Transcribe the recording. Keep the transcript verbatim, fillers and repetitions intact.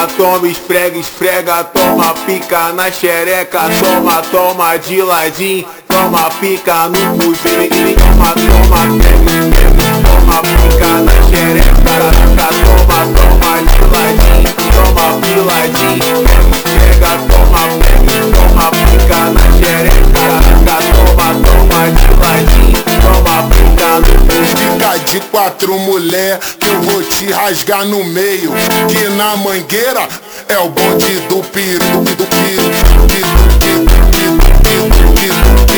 toma, toma, esfrega, esfrega, toma pica na xereca, toma, toma de ladinho, toma pica no bucho, toma, toma, pega, esfrega, toma pica na xereca, toma, toma de ladinho, toma piladinho, pega, esfrega, toma, pega, toma pica na xereca, toma, toma de ladinho, toma pica no bucho. Fica de quatro mulher que eu vou te rasgar no meio, que na mangueira é o bonde do piru, do piru, do piru, do piru, do piru, do piru.